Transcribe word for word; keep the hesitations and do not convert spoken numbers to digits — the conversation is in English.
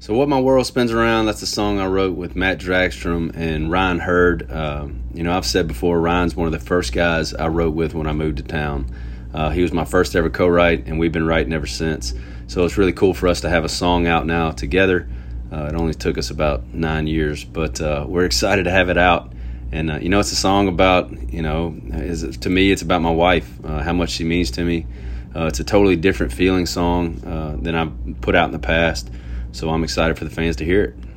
So What My World Spins Around, that's a song I wrote with Matt Dragstrom and Ryan Hurd. Um, you know, I've said before, Ryan's one of the first guys I wrote with when I moved to town. Uh, he was my first ever co-write, and we've been writing ever since. So it's really cool for us to have a song out now together. Uh, it only took us about nine years, but uh, we're excited to have it out. And, uh, you know, it's a song about, you know, is, to me, it's about my wife, uh, how much she means to me. Uh, it's a totally different feeling song uh, than I've put out in the past. So I'm excited for the fans to hear it.